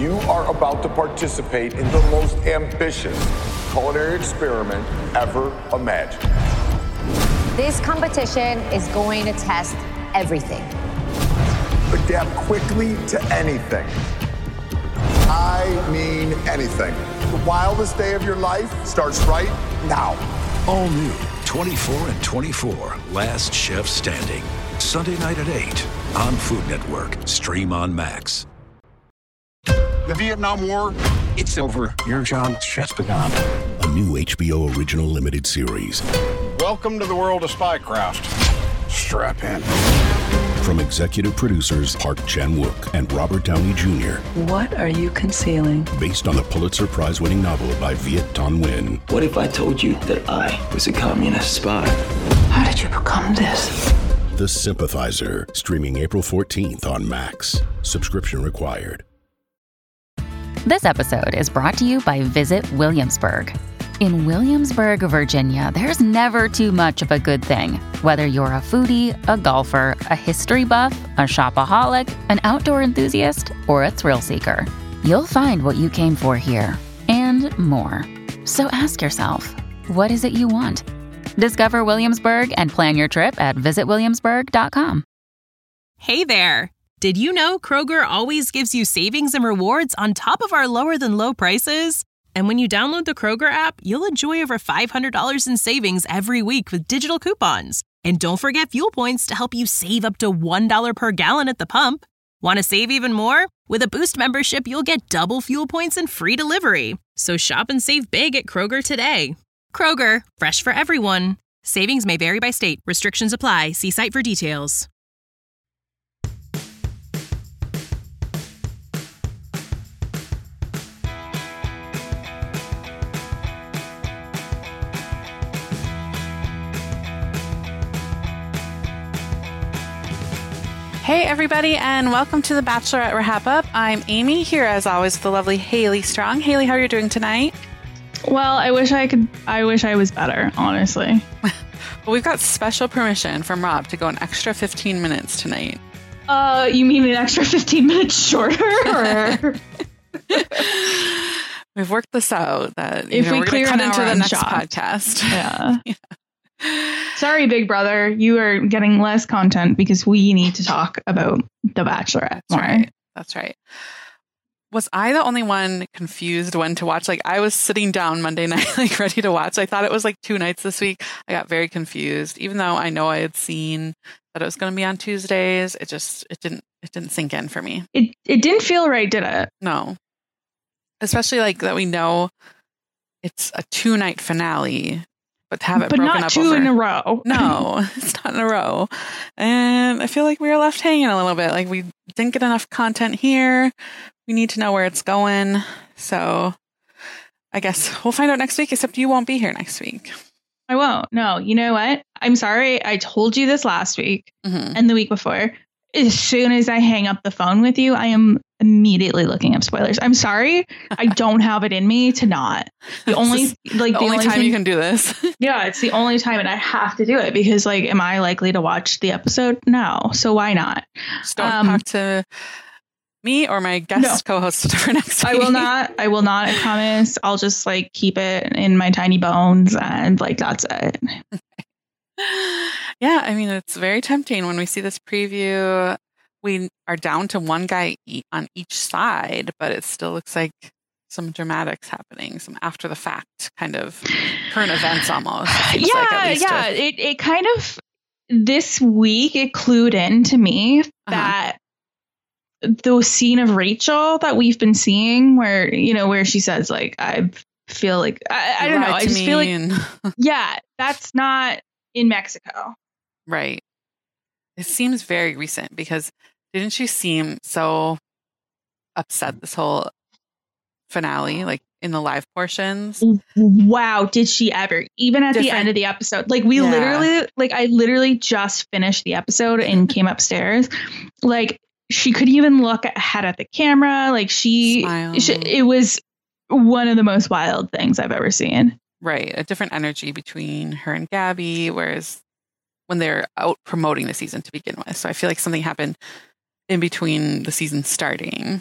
You are about to participate in the most ambitious culinary experiment ever imagined. This competition is going to test everything. Adapt quickly to anything. I mean anything. The wildest day of your life starts right now. All new 24 and 24, Last Chef Standing. Sunday night at 8 on Food Network. Stream on Max. The Vietnam War, it's over. Your job just begun. A new HBO original limited series. Welcome to the world of spycraft. Strap in. From executive producers Park Chan-wook and Robert Downey Jr. What are you concealing? Based on the Pulitzer Prize-winning novel by Viet Thanh Nguyen. What if I told you that I was a communist spy? How did you become this? The Sympathizer, streaming April 14th on Max. Subscription required. This episode is brought to you by Visit Williamsburg. In Williamsburg, Virginia, there's never too much of a good thing. Whether you're a foodie, a golfer, a history buff, a shopaholic, an outdoor enthusiast, or a thrill seeker, you'll find what you came for here and more. So ask yourself, what is it you want? Discover Williamsburg and plan your trip at visitwilliamsburg.com. Hey there! Did you know Kroger always gives you savings and rewards on top of our lower than low prices? And when you download the Kroger app, you'll enjoy over $500 in savings every week with digital coupons. And don't forget fuel points to help you save up to $1 per gallon at the pump. Want to save even more? With a Boost membership, you'll get double fuel points and free delivery. So shop and save big at Kroger today. Kroger, fresh for everyone. Savings may vary by state. Restrictions apply. See site for details. Hey everybody, and welcome to the Bachelorette Wrap Up. I'm Amy, here as always with the lovely Haley Strong. Haley, how are you doing tonight? Well, I wish I was better, honestly. Well, we've got special permission from Rob to go an extra 15 minutes tonight. You mean an extra 15 minutes shorter? Or? We've worked this out that if we we're clear going to cut into the next shot. podcast. Yeah. Sorry, Big Brother, you are getting less content because we need to talk about The Bachelorette more. That's right. Was I the only one confused when to watch? Like, I was sitting down Monday night, like ready to watch. I thought it was like 2 nights this week. I got very confused, even though I know I had seen that it was going to be on Tuesdays. It didn't sink in for me. It didn't feel right, did it? No. Especially like that we know it's a 2-night finale. But have it broken up not two in a row. No, it's not in a row. And I feel like we were left hanging a little bit. Like we didn't get enough content here. We need to know where it's going. So I guess we'll find out next week, except you won't be here next week. I won't. No, you know what? I'm sorry. I told you this last week and the week before. As soon as I hang up the phone with you, I am immediately looking up spoilers. I'm sorry. I don't have it in me to not. The only time you can do this. Yeah, it's the only time, and I have to do it because, like, am I likely to watch the episode? No. So why not? Just don't talk to me or my guest co-host for next week. I will not. I promise. I'll just like keep it in my tiny bones and like that's it. Yeah, I mean, it's very tempting when we see this preview. We are down to one guy on each side, but it still looks like some dramatics happening, some after the fact kind of current events almost. It kind of this week it clued in to me that the scene of Rachel that we've been seeing where she says like I feel like I don't know, I just feel like yeah, that's not in Mexico. Right. It seems very recent because didn't she seem so upset this whole finale, like in the live portions? Wow, did she ever? Even at the end of the episode, like I literally just finished the episode and came upstairs. Like she could even look ahead at the camera. Like it was one of the most wild things I've ever seen. Right. A different energy between her and Gabby, whereas when they're out promoting the season to begin with. So I feel like something happened in between the season starting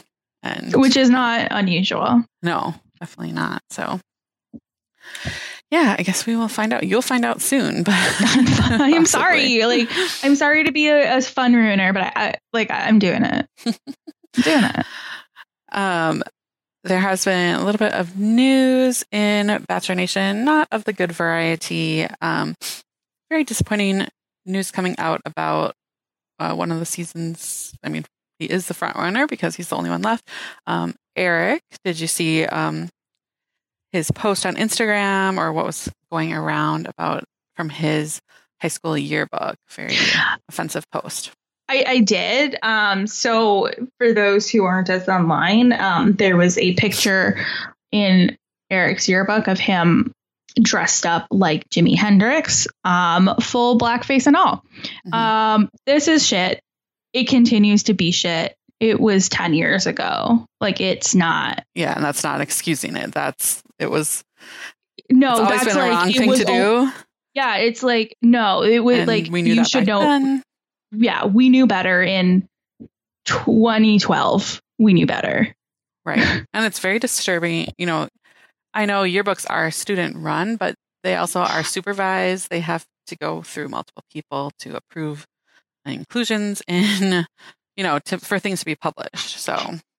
and which is not unusual. No, definitely not. So yeah, I guess we will find out. You'll find out soon, but I'm sorry. Like, I'm sorry to be a fun ruiner, but I'm doing it. I'm doing it. There has been a little bit of news in Bachelor Nation, not of the good variety. Very disappointing news coming out about one of the seasons. I mean, he is the front runner because he's the only one left. Eric, did you see his post on Instagram or what was going around about from his high school yearbook? Very offensive post. I did. So for those who aren't as online, there was a picture in Eric's yearbook of him dressed up like Jimi Hendrix, full blackface and all. Mm-hmm. This is shit. It continues to be shit. It was 10 years ago. Like, it's not. Yeah, and that's not excusing it. It was. No, it's always that's been like a wrong thing to do. Yeah, it's like, no, it was and like, we knew you that should back know. Then. Yeah, we knew better in 2012. We knew better. Right. And it's very disturbing. You know, I know yearbooks are student run, but they also are supervised. They have to go through multiple people to approve inclusions in, you know, for things to be published. So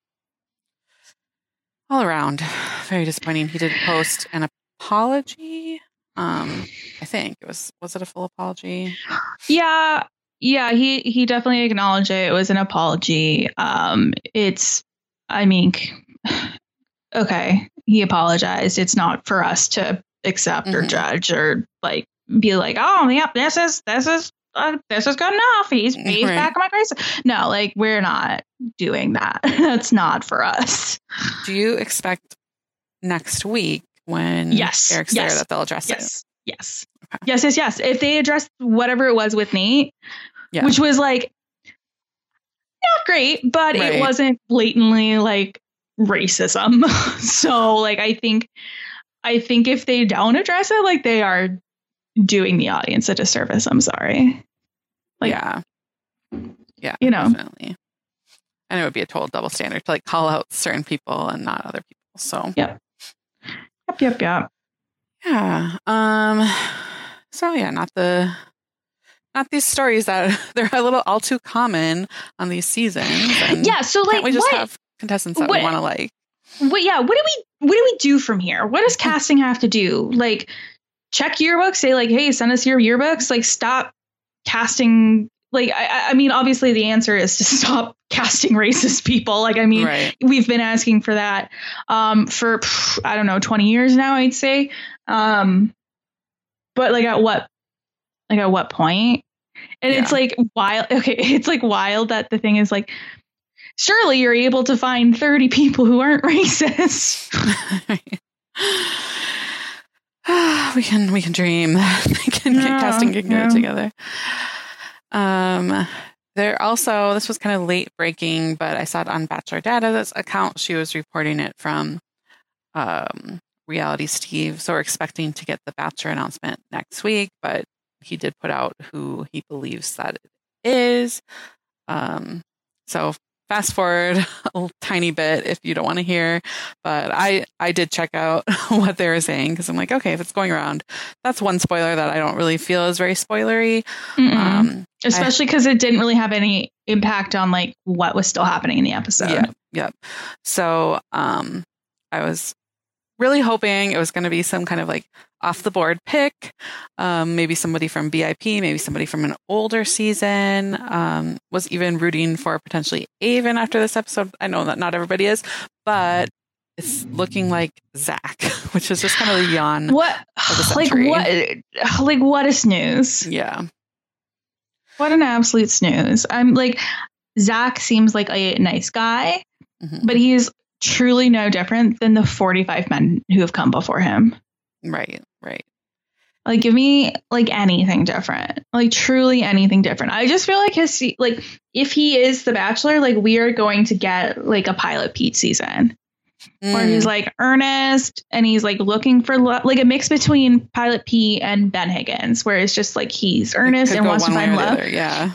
all around, very disappointing. He did post an apology. I think it was it a full apology? Yeah, he definitely acknowledged it. It was an apology. Okay, he apologized. It's not for us to accept or judge or like be like, oh, yep, this is good enough. He's right. Back on my grace. No, like, we're not doing that. That's not for us. Do you expect next week when Eric's there that they'll address it? Yes. Okay. Yes. If they address whatever it was with Nate, which was like not great, but it wasn't blatantly like racism. So like, I think if they don't address it, like, they are doing the audience a disservice. I'm sorry. Like, yeah, you know, definitely. And it would be a total double standard to like call out certain people and not other people. So yep. Yeah. So yeah, not these stories that they're a little all too common on these seasons. And so like, can't we just have contestants that we want to like? What do we do from here? What does casting have to do? Like, check yearbooks, say like, hey, send us your yearbooks. Like, stop casting. Like, I mean, obviously the answer is to stop casting racist people. Like, I mean, we've been asking for that for, I don't know, 20 years now, I'd say. But like, at what point? And it's like wild. Okay. It's like wild that the thing is like, surely you're able to find 30 people who aren't racist. We can dream. Casting can get it together. There also, this was kind of late breaking, but I saw it on Bachelor Data's account. She was reporting it from Reality Steve. So we're expecting to get the Bachelor announcement next week, but he did put out who he believes that it is. So fast forward a tiny bit if you don't want to hear, but I did check out what they were saying because I'm like, okay, if it's going around, that's one spoiler that I don't really feel is very spoilery. Especially because it didn't really have any impact on like what was still happening in the episode. Yep. So I was really hoping it was going to be some kind of like off the board pick. Maybe somebody from BIP, maybe somebody from an older season. Was even rooting for potentially Aven after this episode. I know that not everybody is, but it's looking like Zach, which is just kind of the yawn. What? Of the century. What a snooze. Yeah. What an absolute snooze. I'm like, Zach seems like a nice guy, but he is truly no different than the 45 men who have come before him. Right. Like, give me like anything different, like truly anything different. I just feel like if he is the Bachelor, like we are going to get like a Pilot Pete season where he's like earnest and he's like looking for like a mix between Pilot Pete and Ben Higgins, where it's just like he's earnest and wants to find love. Yeah.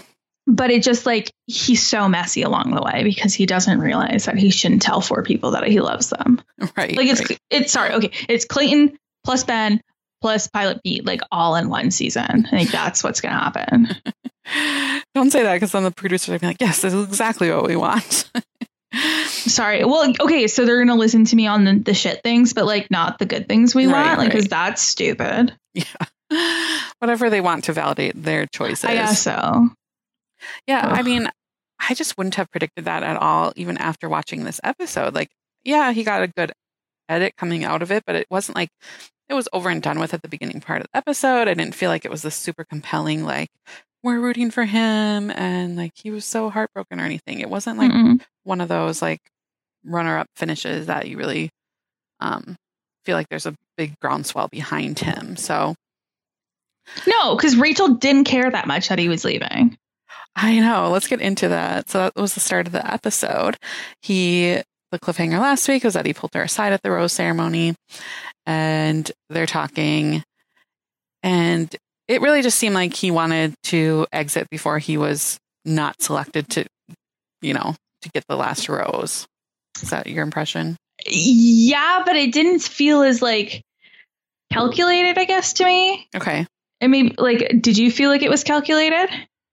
But it just like, he's so messy along the way because he doesn't realize that he shouldn't tell 4 people that he loves them. Right. Like it's Clayton plus Ben plus Pilot Pete, like all in one season. I think that's what's going to happen. Don't say that, because then the producers are like, yes, this is exactly what we want. Sorry. Well, okay, so they're going to listen to me on the shit things, but like not the good things we want, like, because that's stupid. Yeah. Whatever they want to validate their choices. I guess so. Yeah. Ugh. I mean, I just wouldn't have predicted that at all, even after watching this episode. Like, yeah, he got a good edit coming out of it, but it wasn't like it was over and done with at the beginning part of the episode. I didn't feel like it was this super compelling, like, we're rooting for him and like he was so heartbroken or anything. It wasn't like one of those like runner-up finishes that you really feel like there's a big groundswell behind him. So no, because Rachel didn't care that much that he was leaving. I know. Let's get into that. So that was the start of the episode. The cliffhanger last week was that he pulled her aside at the rose ceremony and they're talking, and it really just seemed like he wanted to exit before he was not selected to, to get the last rose. Is that your impression? Yeah, but it didn't feel as like calculated, I guess, to me. Okay. I mean, like, did you feel like it was calculated?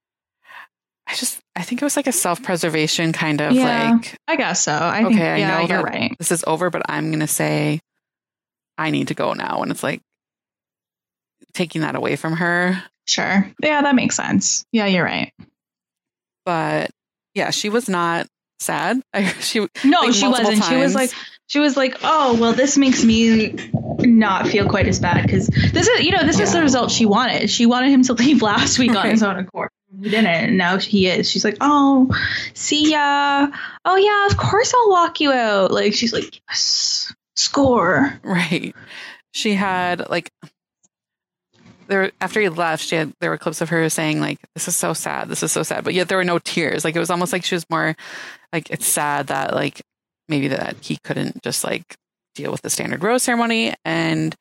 I think it was like a self-preservation kind of like. I guess so. I think I know you're right. This is over, but I'm going to say I need to go now. And it's like taking that away from her. Sure. Yeah, that makes sense. Yeah, you're right. But yeah, she was not sad. She wasn't. Times. She was like, oh, well, this makes me not feel quite as bad because this is the result she wanted. She wanted him to leave last week on his own accord. He didn't, and now he is. She's like, oh, see ya. Oh yeah, of course I'll walk you out. Like, she's like, yes, score. Right. She had like after he left, there were clips of her saying like, this is so sad, but yet there were no tears. Like, it was almost like she was more like, it's sad that like maybe that he couldn't just like deal with the standard rose ceremony. And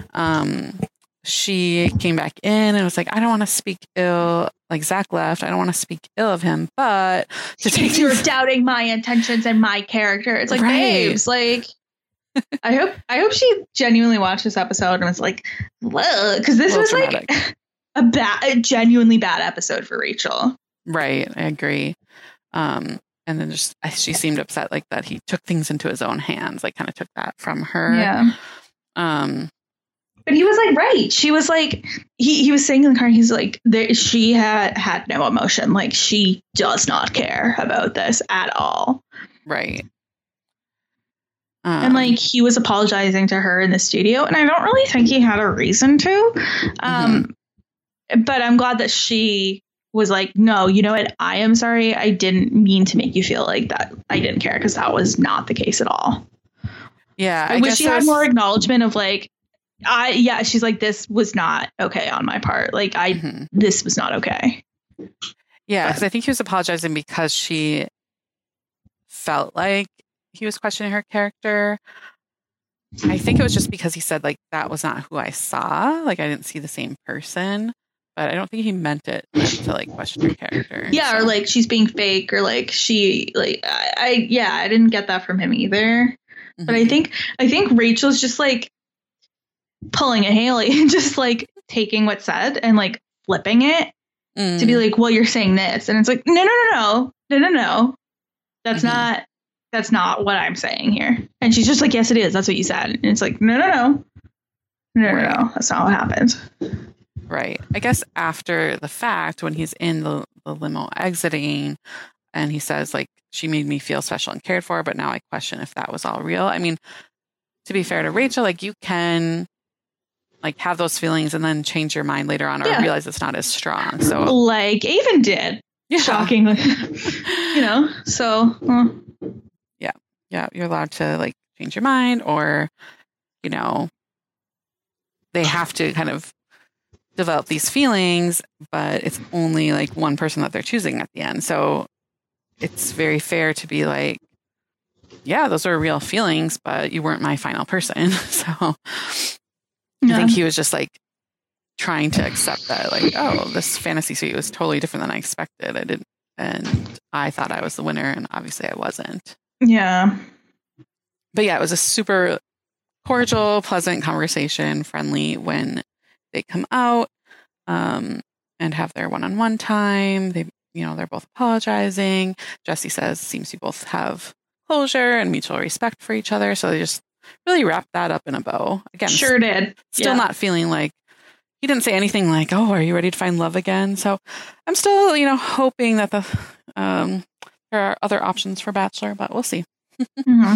she came back in and was like, I don't want to speak ill. Like, Zach left. I don't want to speak ill of him, but you're doubting my intentions and my character. It's like, babes, like, I hope she genuinely watched this episode and was like, because this was dramatic. Like a genuinely bad episode for Rachel. Right. I agree. And then she seemed upset like that he took things into his own hands, like kind of took that from her. Yeah. But he was like, right. She was like, he was saying in the car, he's like, she had no emotion. Like, she does not care about this at all. Right. And like, he was apologizing to her in the studio, and I don't really think he had a reason to. But I'm glad that she was like, no, you know what? I am sorry. I didn't mean to make you feel like that. I didn't care, because that was not the case at all. Yeah. I wish she had more acknowledgement of like, she's like, this was not okay on my part. Like, this was not okay. Yeah. Because I think he was apologizing because she felt like he was questioning her character. I think it was just because he said like, that was not who I saw. Like, I didn't see the same person, but I don't think he meant it to like question her character. Yeah. So. Or like, she's being fake, or like she like, I didn't get that from him either. But I think Rachel's just like pulling a Haley and just like taking what's said and like flipping it to be like, well, you're saying this. And it's like, no. That's not what I'm saying here. And she's just like, yes, it is. That's what you said. And it's like, no. That's not what happened. Right. I guess after the fact, when he's in the limo exiting and he says like, she made me feel special and cared for, but now I question if that was all real. I mean, to be fair to Rachel, like, you can like have those feelings and then change your mind later on or realize it's not as strong. So like Avon did. Yeah. Shockingly. So yeah, you're allowed to like change your mind, or they have to kind of develop these feelings, but it's only like one person that they're choosing at the end. So it's very fair to be like, yeah, those are real feelings, but you weren't my final person. So I think he was just like trying to accept that, like, oh, this fantasy suite was totally different than I expected. And I thought I was the winner, and obviously I wasn't. Yeah. But yeah, it was a super cordial, pleasant conversation, friendly when they come out and have their one-on-one time. They're both apologizing. Jesse says seems you both have closure and mutual respect for each other. So they just really wrapped that up in a bow. Again, sure did. Still not feeling like, he didn't say anything like, oh, are you ready to find love again? So I'm still, hoping that there are other options for Bachelor, but we'll see. Mm-hmm.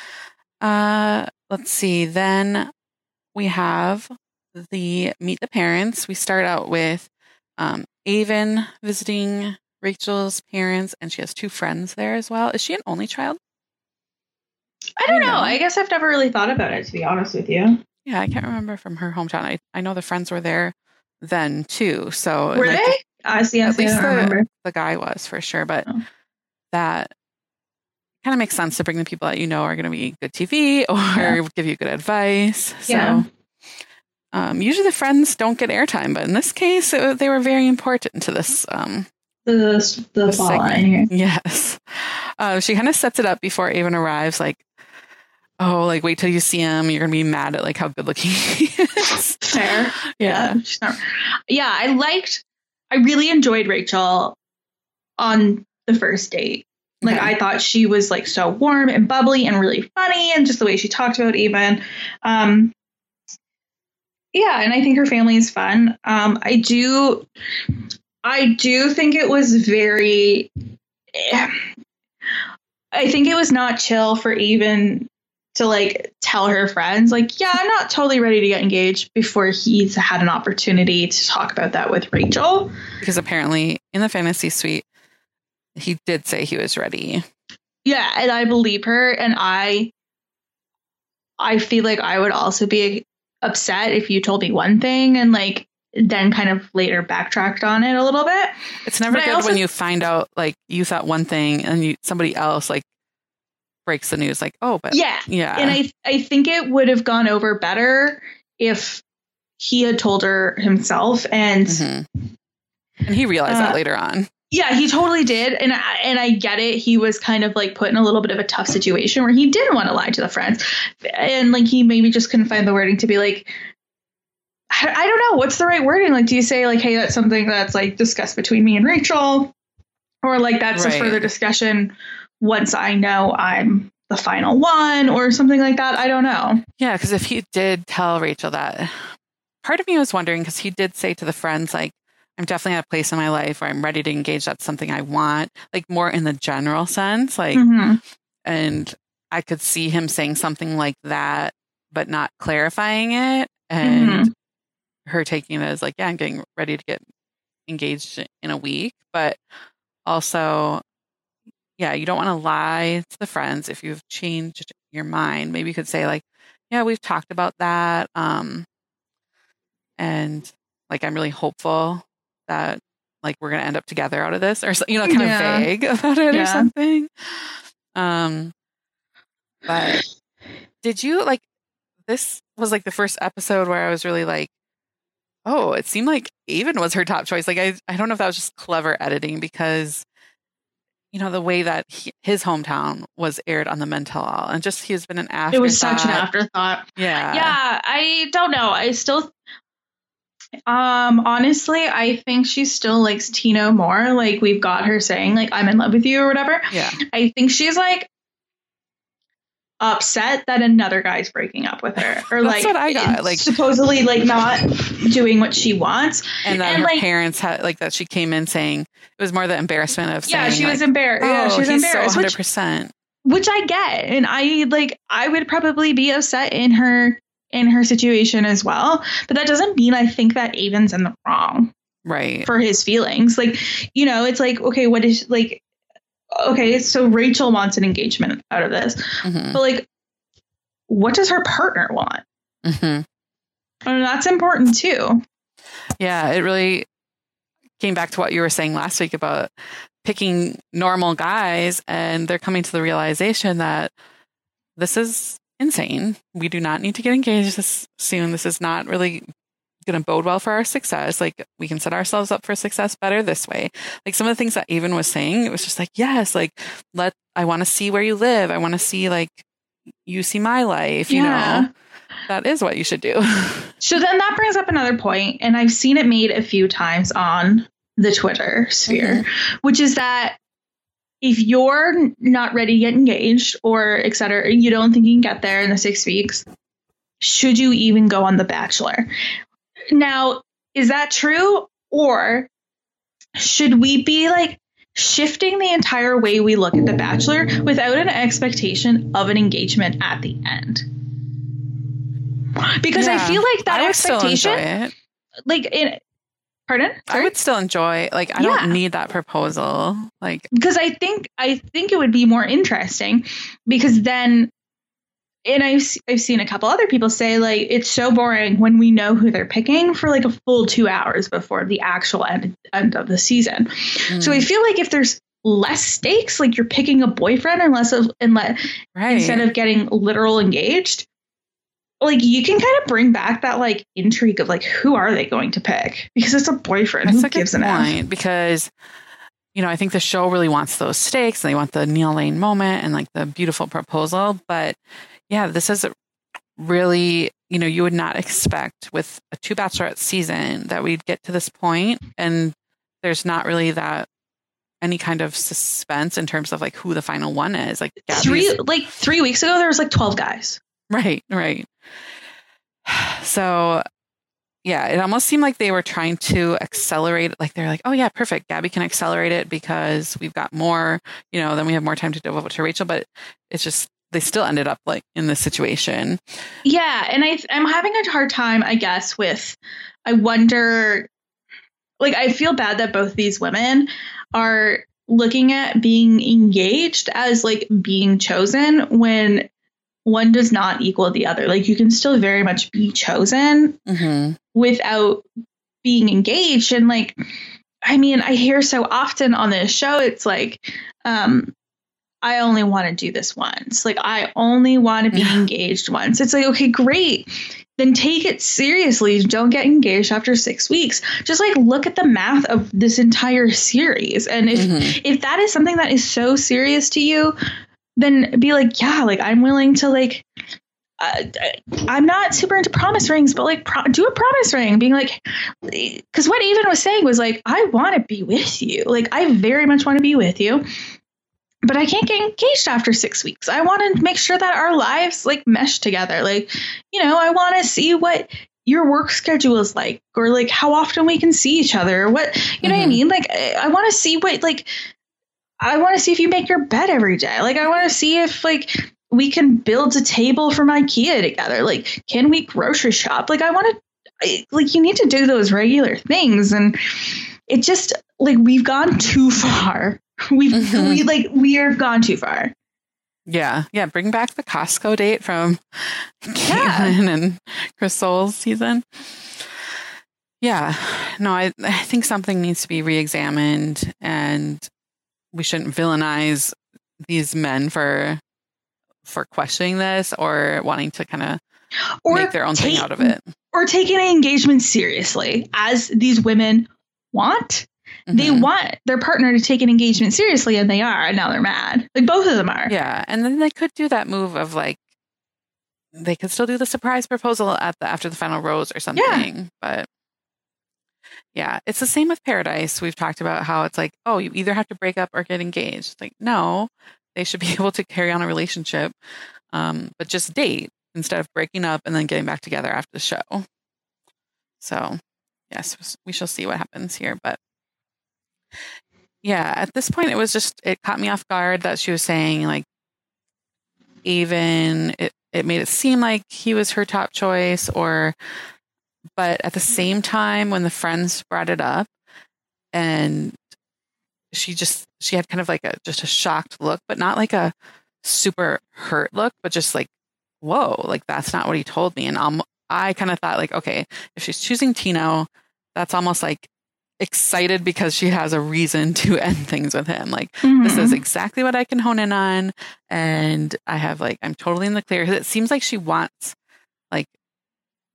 Let's see. Then we have the Meet the Parents. We start out with Aven visiting Rachel's parents, and she has 2 friends there as well. Is she an only child? I don't know. I guess I've never really thought about it, to be honest with you. Yeah, I can't remember from her hometown. I know the friends were there then too. So were they? At least the guy was for sure, but that kind of makes sense to bring the people that are going to be good TV or give you good advice. Yeah. So usually the friends don't get airtime, but in this case, they were very important to this. The segment. Yes. She kind of sets it up before Aven arrives, like, oh, like, wait till you see him. You're going to be mad at, like, how good looking he is. Fair. Yeah. I really enjoyed Rachel on the first date. Like, I thought she was, like, so warm and bubbly and really funny, and just the way she talked about Aven. Yeah, and I think her family is fun. I do think it was very... I think it was not chill for Aven to, like, tell her friends, like, yeah, I'm not totally ready to get engaged before he's had an opportunity to talk about that with Rachel. Because apparently in the fantasy suite, he did say he was ready. Yeah, and I believe her. And I feel like I would also be upset if you told me one thing and, like, then kind of later backtracked on it a little bit. It's never good when you find out, like, you thought one thing and somebody else, like, breaks the news, like, oh, but yeah. And I think it would have gone over better if he had told her himself, and he realized that later on. Yeah, he totally did. And I get it. He was kind of, like, put in a little bit of a tough situation where he didn't want to lie to the friends, and, like, he maybe just couldn't find the wording to be like, I don't know, what's the right wording? Like, do you say, like, hey, that's something that's, like, discussed between me and Rachel, or, like, that's a further discussion once I know I'm the final one, or something like that? I don't know. Yeah, because if he did tell Rachel that, part of me was wondering, because he did say to the friends, like, I'm definitely at a place in my life where I'm ready to engage. That's something I want, like, more in the general sense, like, and I could see him saying something like that, but not clarifying it, and her taking it as, like, yeah, I'm getting ready to get engaged in a week, but also, yeah, you don't want to lie to the friends if you've changed your mind. Maybe you could say, like, yeah, we've talked about that. And, like, I'm really hopeful that, like, we're going to end up together out of this, or, kind of vague about it or something. But did you, like, this was, like, the first episode where I was really like, oh, it seemed like Aven was her top choice. Like, I don't know if that was just clever editing, because the way that his hometown was aired on the Mental, and just he's been an afterthought. It was such an afterthought. Yeah. Yeah, I don't know. I still, honestly, I think she still likes Tino more. Like, we've got her saying, like, I'm in love with you or whatever. Yeah. I think she's, like, upset that another guy's breaking up with her, or That's like what I got. Like, supposedly, like, not doing what she wants, and that her parents had, like, that she came in saying it was more the embarrassment of saying, she was like, embarrassed. Yeah, she was embarrassed. So 100%. Which I get, and I would probably be upset in her situation as well. But that doesn't mean I think that Aven's in the wrong, right, for his feelings. Like, it's like, okay, what is, like, okay, so Rachel wants an engagement out of this, but, like, what does her partner want? And that's important too. Yeah, it really came back to what you were saying last week about picking normal guys, and they're coming to the realization that this is insane. We do not need to get engaged this soon. This is not really going to bode well for our success. Like, we can set ourselves up for success better this way. Like, some of the things that Aven was saying, it was just like, yes, like, I want to see where you live. I want to see, like, you see my life, you know, that is what you should do. So then that brings up another point, and I've seen it made a few times on the Twitter sphere, which is that if you're not ready to get engaged or et cetera, you don't think you can get there in the 6 weeks, should you even go on The Bachelor? Now, is that true? Or should we be like shifting the entire way we look at The Bachelor without an expectation of an engagement at the end? Because I feel like that expectation, like, pardon? Sorry? I would still enjoy, like, I don't need that proposal. Like, because I think it would be more interesting, because then, and I've seen a couple other people say, like, it's so boring when we know who they're picking for like a full 2 hours before the actual end of the season. So I feel like if there's less stakes, like you're picking a boyfriend instead of getting literal engaged, like, you can kind of bring back that like intrigue of like, who are they going to pick? Because it's a boyfriend. Who gives an F? Because, you know, I think the show really wants those stakes, and they want the Neil Lane moment and like the beautiful proposal. But yeah, this is really, you know, you would not expect with a 2 Bachelorette season that we'd get to this point, and there's not really that any kind of suspense in terms of like who the final one is. Like, 3 weeks ago, there was like 12 guys. Right. So yeah, it almost seemed like they were trying to accelerate it. Like, they're like, oh yeah, perfect, Gabby can accelerate it because we've got more, you know, then we have more time to devote to Rachel. But it's just, they still ended up like in this situation. Yeah. And I'm having a hard time, I guess, I wonder, like, I feel bad that both these women are looking at being engaged as like being chosen, when one does not equal the other. Like, you can still very much be chosen without being engaged. And like, I mean, I hear so often on this show, it's like, I only want to do this once. Like, I only want to be engaged once. It's like, okay, great. Then take it seriously. Don't get engaged after 6 weeks. Just like look at the math of this entire series. And if that is something that is so serious to you, then be like, yeah, like, I'm willing to like, I'm not super into promise rings, but like do a promise ring, being like, because what Aven was saying was like, I want to be with you. Like, I very much want to be with you, but I can't get engaged after 6 weeks. I want to make sure that our lives like mesh together. Like, you know, I want to see what your work schedule is like, or like how often we can see each other, or what, you know what I mean? Like, I want to see what, like, I want to see if you make your bed every day. Like, I want to see if like we can build a table from IKEA together. Like, can we grocery shop? Like, I want to, like, you need to do those regular things. And it just, like, we've gone too far. We have gone too far. Yeah. Bring back the Costco date from Caitlin and Chris Soule's season. Yeah. No, I think something needs to be re-examined, and we shouldn't villainize these men for questioning this or wanting to kind of make their own thing out of it. Or taking an engagement seriously, as these women want. They want their partner to take an engagement seriously, and they are, and now they're mad. Like, both of them are. Yeah, and then they could do that move of like, they could still do the surprise proposal after the final rose or something. Yeah. But yeah, it's the same with Paradise. We've talked about how it's like, oh, you either have to break up or get engaged. It's like, no, they should be able to carry on a relationship, but just date instead of breaking up and then getting back together after the show. So yes, we shall see what happens here. But yeah, at this point, it caught me off guard that she was saying like, Aven, it made it seem like he was her top choice, but at the same time, when the friends brought it up, and she had kind of like just a shocked look, but not like a super hurt look, but just like, whoa, like, that's not what he told me. And I kind of thought like, okay, if she's choosing Tino, that's almost like excited because she has a reason to end things with him. Like, this is exactly what I can hone in on. And I have like, I'm totally in the clear. It seems like she wants like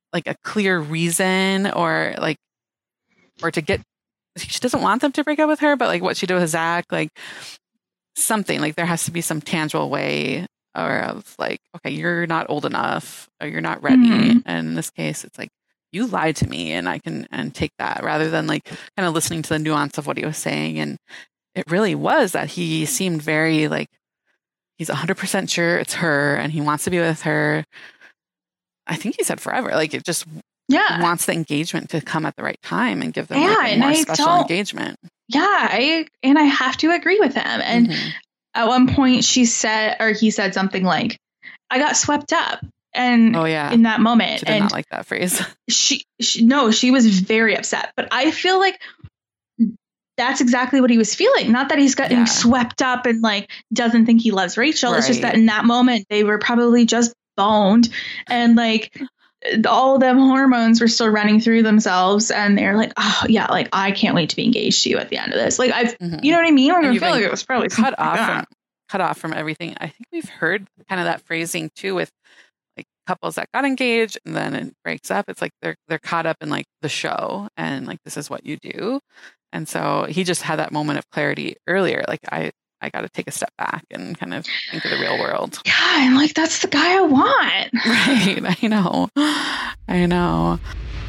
like a clear reason or to get, she doesn't want them to break up with her, but like what she did with Zach, like something, like there has to be some tangible way or of like, okay, you're not old enough or you're not ready. Mm-hmm. And in this case, it's like, you lied to me and I can take that, rather than like kind of listening to the nuance of what he was saying. And it really was that he seemed very like, he's 100% sure it's her and he wants to be with her. I think he said forever. Like it just wants the engagement to come at the right time and give them like a more special engagement. Yeah. I have to agree with him. And at one point he said something like, I got swept up. And in that moment, she did not like that phrase. She was very upset, but I feel like that's exactly what he was feeling. Not that he's getting swept up and like doesn't think he loves Rachel. Right. It's just that in that moment they were probably just boned and like all of them hormones were still running through themselves and they're like, oh yeah, like I can't wait to be engaged to you at the end of this. Like you know what I mean? Like, I feel like it was probably cut off from everything. I think we've heard kind of that phrasing too with like couples that got engaged and then it breaks up. It's like they're caught up in like the show and like this is what you do. And so he just had that moment of clarity earlier. Like I got to take a step back and kind of think of the real world. Yeah, and like that's the guy I want. Right. I know.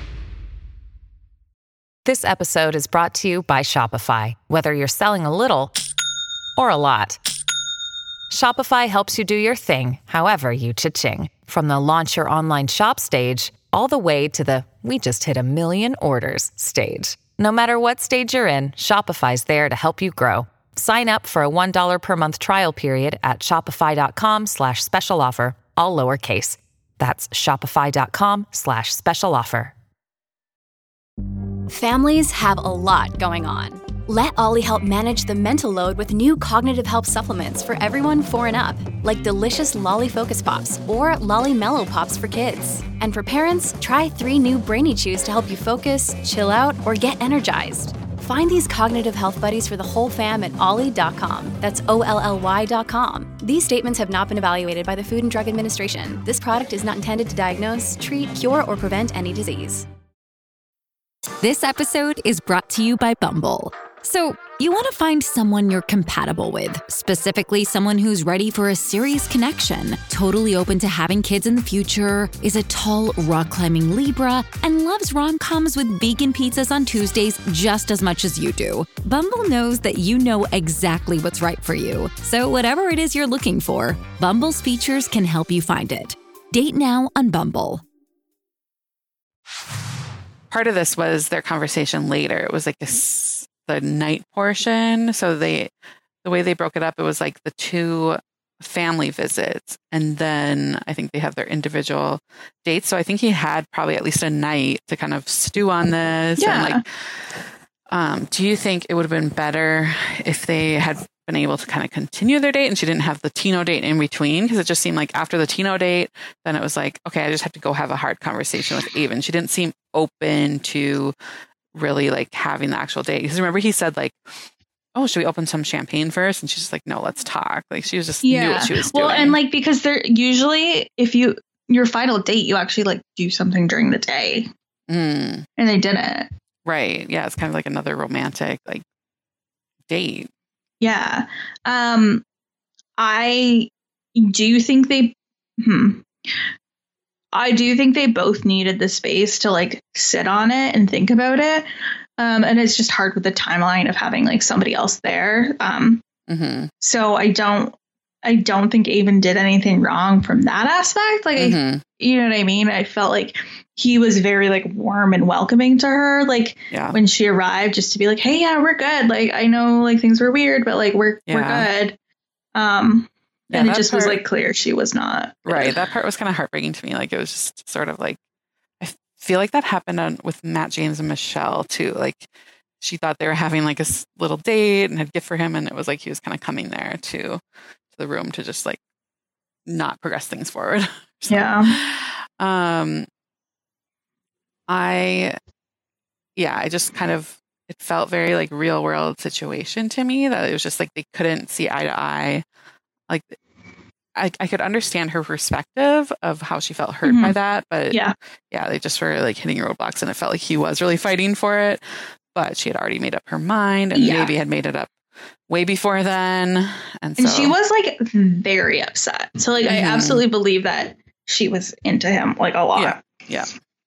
This episode is brought to you by Shopify. Whether you're selling a little or a lot, Shopify helps you do your thing, however you cha-ching. From the launch your online shop stage, all the way to the we just hit 1 million orders stage. No matter what stage you're in, Shopify's there to help you grow. Sign up for a $1 per month trial period at shopify.com/special offer, all lowercase. That's shopify.com/special offer. Families have a lot going on. Let Ollie help manage the mental load with new cognitive health supplements for everyone 4 and up, like delicious Lolly Focus Pops or Lolly Mellow Pops for kids. And for parents, try 3 new Brainy Chews to help you focus, chill out, or get energized. Find these cognitive health buddies for the whole fam at ollie.com. That's OLLY.com. These statements have not been evaluated by the Food and Drug Administration. This product is not intended to diagnose, treat, cure, or prevent any disease. This episode is brought to you by Bumble. So, you want to find someone you're compatible with, specifically someone who's ready for a serious connection, totally open to having kids in the future, is a tall, rock-climbing Libra, and loves rom-coms with vegan pizzas on Tuesdays just as much as you do. Bumble knows that you know exactly what's right for you. So whatever it is you're looking for, Bumble's features can help you find it. Date now on Bumble. Part of this was their conversation later. It was like the night portion. So the way they broke it up, it was like the 2 family visits. And then I think they have their individual dates. So I think he had probably at least a night to kind of stew on this. Yeah. And like, do you think it would have been better if they had been able to kind of continue their date and she didn't have the Tino date in between? Because it just seemed like after the Tino date, then it was like, okay, I just have to go have a hard conversation with Aven. She didn't seem open to really like having the actual date. Because remember he said like, oh, should we open some champagne first? And she's just like, no, let's talk. Like she was just knew what she was doing. Well, and like, because they're usually, if your final date, you actually like do something during the day. And they didn't. Right. Yeah. It's kind of like another romantic like date. Yeah. I do think they both needed the space to like sit on it and think about it. And it's just hard with the timeline of having like somebody else there. So I don't think Aven did anything wrong from that aspect. Like, you know what I mean? I felt like he was very like warm and welcoming to her. Like when she arrived, just to be like, hey, yeah, we're good. Like, I know like things were weird, but like, we're good. And it just was like clear she was not good. Right. That part was kind of heartbreaking to me. Like it was just sort of like, I feel like that happened with Matt James and Michelle too. Like she thought they were having like a little date and had a gift for him. And it was like, he was kind of coming there to the room to just like not progress things forward. So, I just kind of, it felt very like real world situation to me that it was just like they couldn't see eye to eye. Like I could understand her perspective of how she felt hurt by that, but yeah, they just were like hitting roadblocks, and it felt like he was really fighting for it, but she had already made up her mind, and maybe had made it up way before then. And she was like very upset. So like, I absolutely believe that she was into him like a lot. Yeah.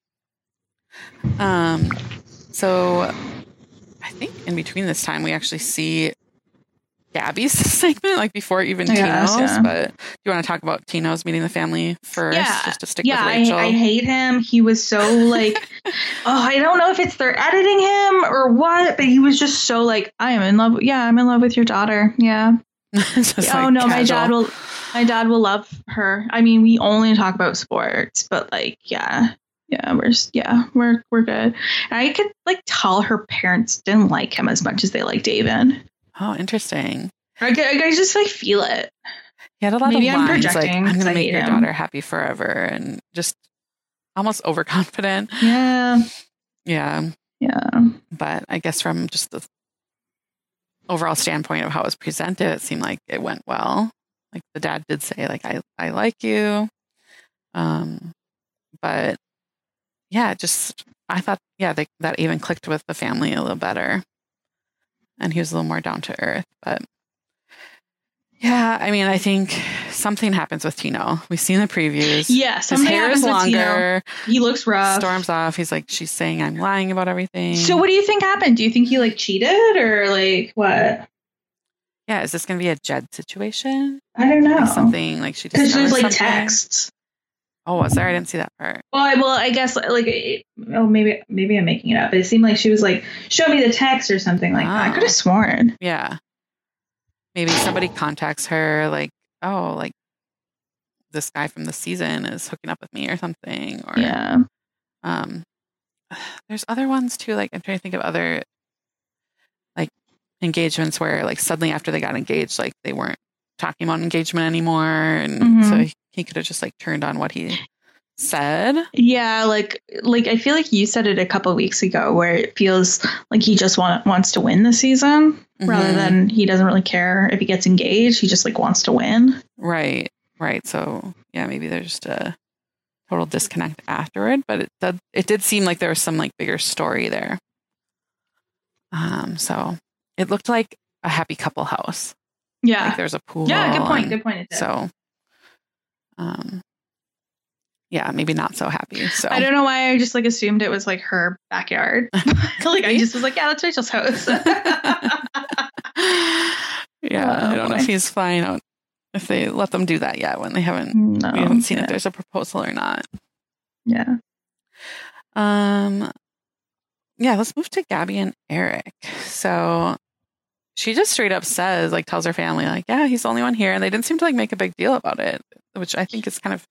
So I think in between this time, we actually see Gabby's segment, like before even Tino's. But do you want to talk about Tino's meeting the family first? Just to stick with Rachel? I hate him. He was so like, I don't know if it's they're editing him or what, but he was just so like, I am in love. Yeah, I'm in love with your daughter. Yeah. Oh no, casual. my dad will love her. I mean, we only talk about sports, but like, we're good. And I could like tell her parents didn't like him as much as they like David. Oh, interesting. I just like feel it. He had a lot of lines like, I'm going to make your daughter happy forever, and just almost overconfident. Yeah. But I guess from just the overall standpoint of how it was presented, it seemed like it went well. Like the dad did say, like, I like you. But yeah, I thought, that even clicked with the family a little better. And he was a little more down to earth. But yeah, I mean, I think something happens with Tino. We've seen the previews. Yeah, his hair is longer. He looks rough. Storms off. He's like, she's saying I'm lying about everything. So what do you think happened? Do you think he like cheated or like what? Yeah, is this going to be a Jed situation? I don't know. Like something like she just because there's like texts. Oh, was there? I didn't see that part. Well, I guess like, maybe I'm making it up. But it seemed like she was like, show me the text or something like that. I could have sworn. Yeah. Maybe somebody contacts her like, oh, like this guy from the season is hooking up with me or something. Or there's other ones too. Like I'm trying to think of other like engagements where like suddenly after they got engaged, like they weren't talking about engagement anymore, and so he could have just like turned on what he said. Yeah, like I feel like you said it a couple of weeks ago, where it feels like he just wants to win the season rather than he doesn't really care if he gets engaged. He just like wants to win. Right. So yeah, maybe there's just a total disconnect afterward, but it did seem like there was some like bigger story there. So it looked like a happy couple house. Yeah. Like there's a pool. Yeah, good point. It did. So, yeah, maybe not so happy. So I don't know why I just like assumed it was like her backyard. Like I just was like, yeah, that's Rachel's house. I don't know if he's flying out, if they let them do that yet when they haven't. We haven't seen if there's a proposal or not. Yeah. Yeah, let's move to Gabby and Eric. So she just straight up says, like, tells her family, like, yeah, he's the only one here. And they didn't seem to like make a big deal about it, which I think is kind of,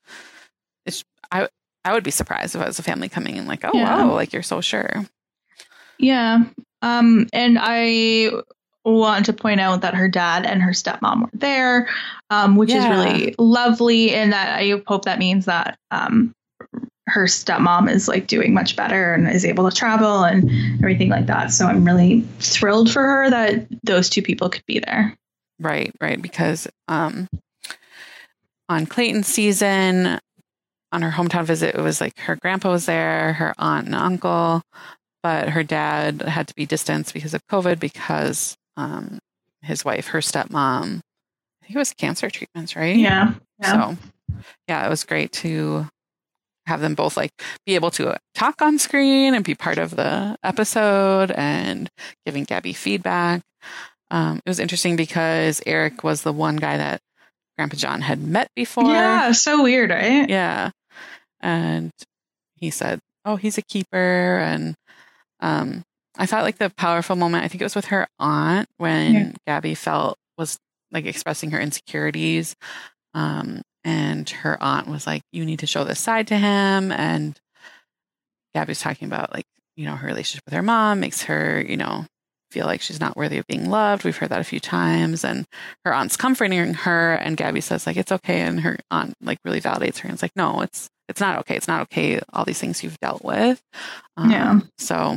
I would be surprised if I was a family coming in like, oh, wow, like you're so sure. Yeah. And I want to point out that her dad and her stepmom were there, which is really lovely. And that I hope that means that, her stepmom is like doing much better and is able to travel and everything like that. So I'm really thrilled for her that those two people could be there. Right. Because on Clayton's season, on her hometown visit, it was like her grandpa was there, her aunt and uncle, but her dad had to be distanced because of COVID because his wife, her stepmom, I think it was cancer treatments, right? Yeah. So yeah, it was great to have them both like be able to talk on screen and be part of the episode and giving Gabby feedback. It was interesting because Eric was the one guy that Grandpa John had met before. Yeah, so weird, right? Yeah. And he said, oh, he's a keeper. And I thought like the powerful moment, I think it was with her aunt when Gabby was like expressing her insecurities. And her aunt was like, you need to show this side to him. And Gabby was talking about like, you know, her relationship with her mom makes her, you know, feel like she's not worthy of being loved. We've heard that a few times. And her aunt's comforting her. And Gabby says like, it's okay. And her aunt like really validates her. And it's like, no, it's not okay. It's not okay. All these things you've dealt with. So,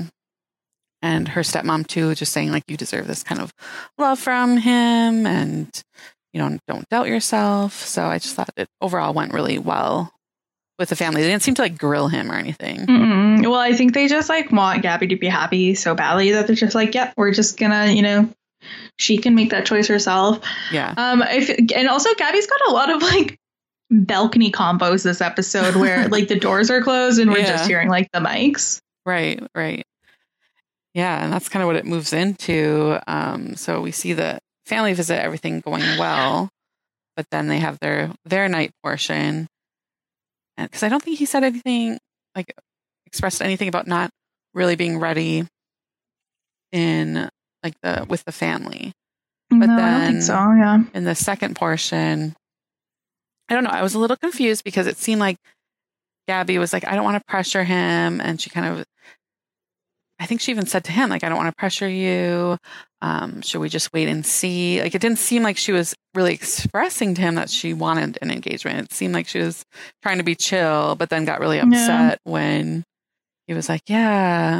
and her stepmom too, just saying like, you deserve this kind of love from him. And, don't doubt yourself. So I just thought it overall went really well with the family. They didn't seem to like grill him or anything. Mm-mm. Well, I think they just like want Gabby to be happy so badly that they're just like, yep, we're just gonna, she can make that choice herself. Yeah. And also Gabby's got a lot of like balcony combos this episode where like the doors are closed and we're just hearing like the mics. Right. Yeah. And that's kind of what it moves into. So we see the family visit, everything going well, but then they have their night portion. And because I don't think he said anything, like expressed anything about not really being ready in like with the family. But then I don't think so. Yeah. In the second portion, I don't know. I was a little confused because it seemed like Gabby was like, I don't want to pressure him. And she I think she even said to him, like, I don't want to pressure you. Should we just wait and see? Like, it didn't seem like she was really expressing to him that she wanted an engagement. It seemed like she was trying to be chill, but then got really upset when he was like, I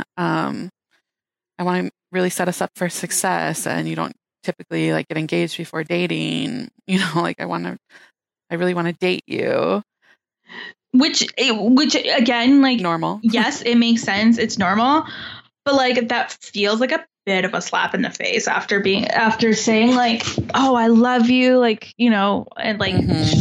want to really set us up for success. And you don't typically like get engaged before dating. Like I really want to date you. Which again, like normal. Yes, it makes sense. It's normal. But like that feels like a bit of a slap in the face after saying like, oh, I love you. Like, and like,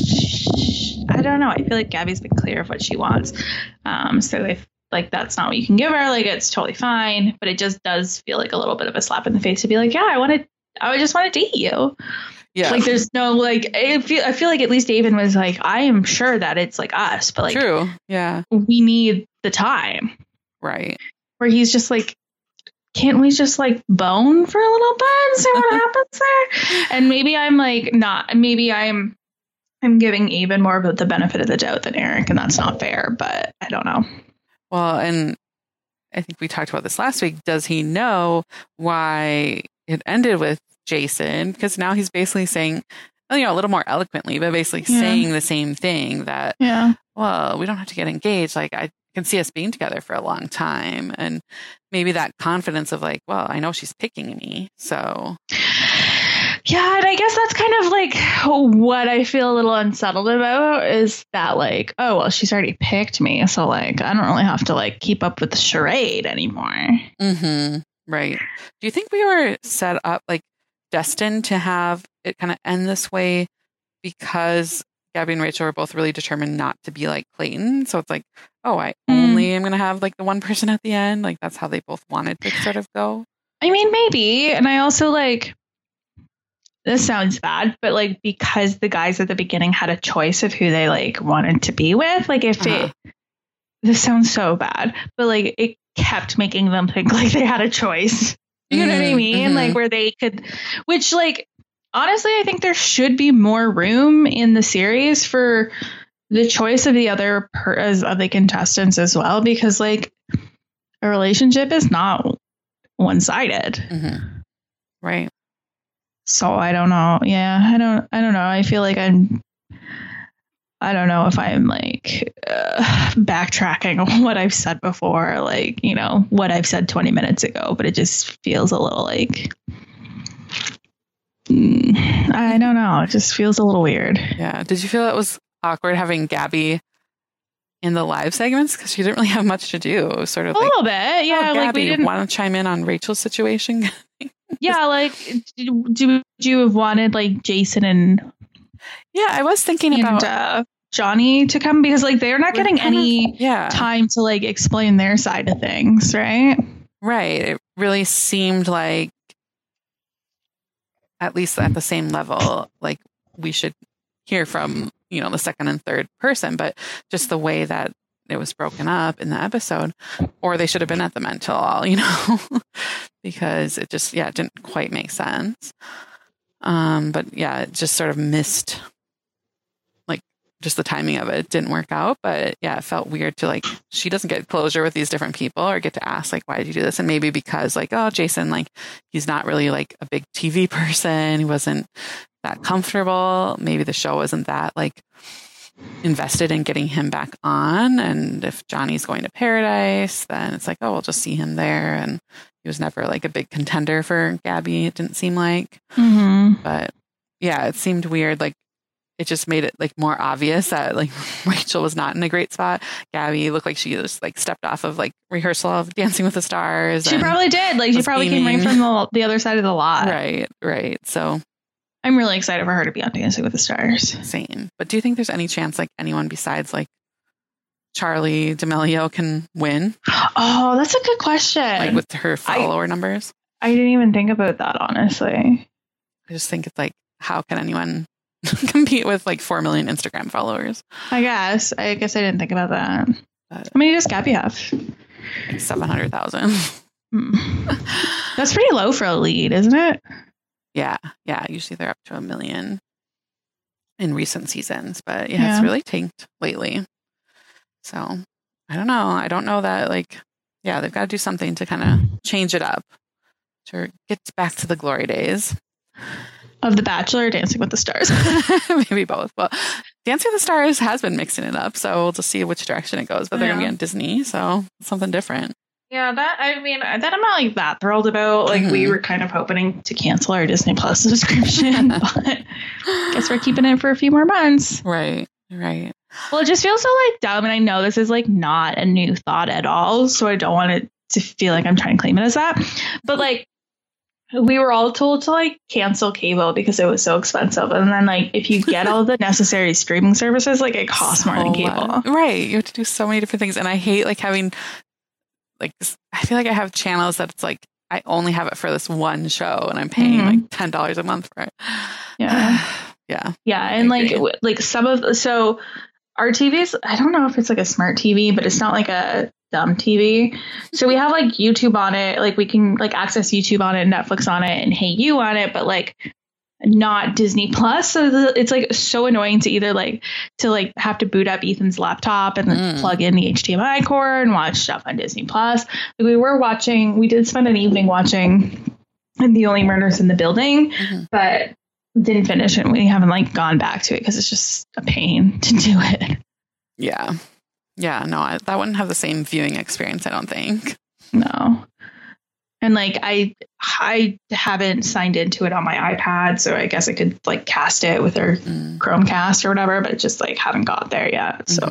I don't know. I feel like Gabby's been clear of what she wants. So if like, that's not what you can give her, like, it's totally fine. But it just does feel like a little bit of a slap in the face to be like, yeah, I just want to date you. Yeah. Like there's no like I feel like at least David was like, I am sure that it's like us, but like true. Yeah. We need the time. Right. Where he's just like, can't we just like bone for a little bit and see what happens there? And maybe I'm like maybe I'm giving Aben more of the benefit of the doubt than Eric, and that's not fair, but I don't know. Well, and I think we talked about this last week. Does he know why it ended with Jason? Because now he's basically saying, a little more eloquently, but basically saying the same thing that, well, we don't have to get engaged. Like, I can see us being together for a long time. And maybe that confidence of like, well, I know she's picking me. So. Yeah. And I guess that's kind of like what I feel a little unsettled about is that like, oh, well, she's already picked me. So like, I don't really have to like keep up with the charade anymore. Mm-hmm. Right. Do you think we were set up like destined to have it kind of end this way because Gabby and Rachel were both really determined not to be like Clayton? So it's like, oh, I only am going to have like the one person at the end. Like that's how they both wanted to sort of go. I mean, maybe. And I also like, this sounds bad, but like because the guys at the beginning had a choice of who they like wanted to be with, like if this sounds so bad, but like it kept making them think like they had a choice. You know what I mean? Like where they could, which like, honestly, I think there should be more room in the series for the choice of the other of the contestants as well, because like a relationship is not one-sided. Right. So I don't know. Yeah, I don't know. I feel like I don't know if I'm like backtracking on what I've said before, like, what I've said 20 minutes ago, but it just feels a little like, I don't know. It just feels a little weird. Yeah. Did you feel it was awkward having Gabby in the live segments? Because she didn't really have much to do. It was sort of a little bit. Yeah. Oh, like Gabby, we didn't want to chime in on Rachel's situation. Yeah. Like, do you have wanted like Jason and I was thinking about Johnny to come, because like they're not getting any time to like explain their side of things, right? Right. It really seemed like, at least at the same level, like we should hear from, the second and third person, but just the way that it was broken up in the episode, or they should have been at the Met Till, because it just, it didn't quite make sense. But it just sort of missed, like, just the timing of it didn't work out. But it felt weird to like, she doesn't get closure with these different people or get to ask like, why did you do this? And maybe because like, oh, Jason, like he's not really like a big TV person. He wasn't that comfortable. Maybe the show wasn't that like invested in getting him back on. And if Johnny's going to Paradise, then it's like, oh, we'll just see him there. And he was never like a big contender for Gabby, it didn't seem like. But yeah, it seemed weird. Like it just made it like more obvious that like Rachel was not in a great spot. Gabby looked like she just like stepped off of like rehearsal of Dancing with the Stars. She probably did. Like she probably came right from the other side of the lot. Right. So I'm really excited for her to be on Dancing with the Stars. Same. But do you think there's any chance like anyone besides like Charli D'Amelio can win? Oh, that's a good question. Like with her follower numbers? I didn't even think about that, honestly. I just think it's like, how can anyone compete with like 4 million Instagram followers? I guess I didn't think about that. How many does Gabby have? Like 700,000. That's pretty low for a lead, isn't it? Yeah. Usually they're up to 1 million in recent seasons, but it's really tanked lately. So I don't know. I don't know that like, they've got to do something to kind of change it up to get back to the glory days of The Bachelor or Dancing with the Stars. Maybe both. Well, Dancing with the Stars has been mixing it up, so we'll just see which direction it goes. But they're going to be on Disney, so something different. Yeah, that I'm not like that thrilled about. Like we were kind of hoping to cancel our Disney Plus subscription, but I guess we're keeping it for a few more months. Right. Well, it just feels so like dumb, and I know this is like not a new thought at all, so I don't want it to feel like I'm trying to claim it as that. But like we were all told to like cancel cable because it was so expensive, and then like if you get all the necessary streaming services, like it costs more than cable. Right, you have to do so many different things, and I hate like having like I feel like I have channels that it's like I only have it for this one show, and I'm paying like $10 a month for it. Yeah, and like some of our TVs, I don't know if it's like a smart TV, but it's not like a dumb TV. So we have like YouTube on it. Like we can like access YouTube on it, Netflix on it, and Hey You on it, but like not Disney Plus. So it's like so annoying to either like have to boot up Ethan's laptop and then plug in the HDMI cord and watch stuff on Disney Plus. Like we did spend an evening watching The Only Murders in the Building, but didn't finish it. We haven't like gone back to it because it's just a pain to do it. No, that wouldn't have the same viewing experience, I don't think. No. And like I haven't signed into it on my iPad, so I guess I could like cast it with our Chromecast or whatever, but just like haven't got there yet. So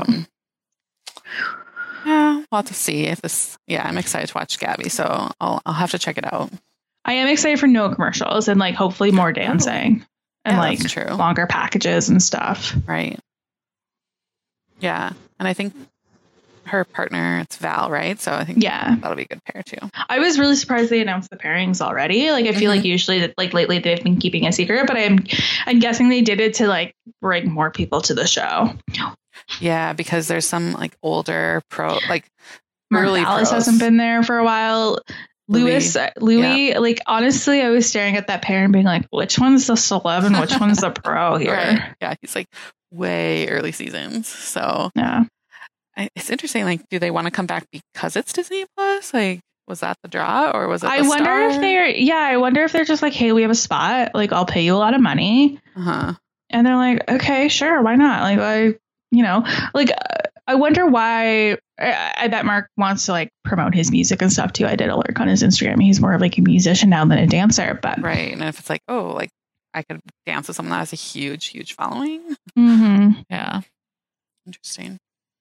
we'll have to see if this. I'm excited to watch Gabby, so I'll have to check it out. I am excited for no commercials and like hopefully more dancing and like longer packages and stuff. Right. Yeah. And I think her partner, it's Val, right? So I think that'll be a good pair too. I was really surprised they announced the pairings already. Like I feel like usually that like lately they've been keeping a secret, but I'm guessing they did it to like bring more people to the show. Yeah, because there's some like older like Mark early Alice pros. hasn't been there for a while. Louis, like honestly, I was staring at that pair and being like, which one's the celeb and which one's the pro here? Right. Yeah, he's like way early seasons. So it's interesting. Like, do they want to come back because it's Disney Plus? Like, was that the draw or was it? I wonder if they're just like, hey, we have a spot. Like, I'll pay you a lot of money. And they're like, okay, sure, why not? Like, I wonder why. I bet Mark wants to like promote his music and stuff too. I did a lurk on his Instagram. He's more of like a musician now than a dancer, but right. And if it's like, oh, like I could dance with someone that has a huge following. Yeah. Interesting.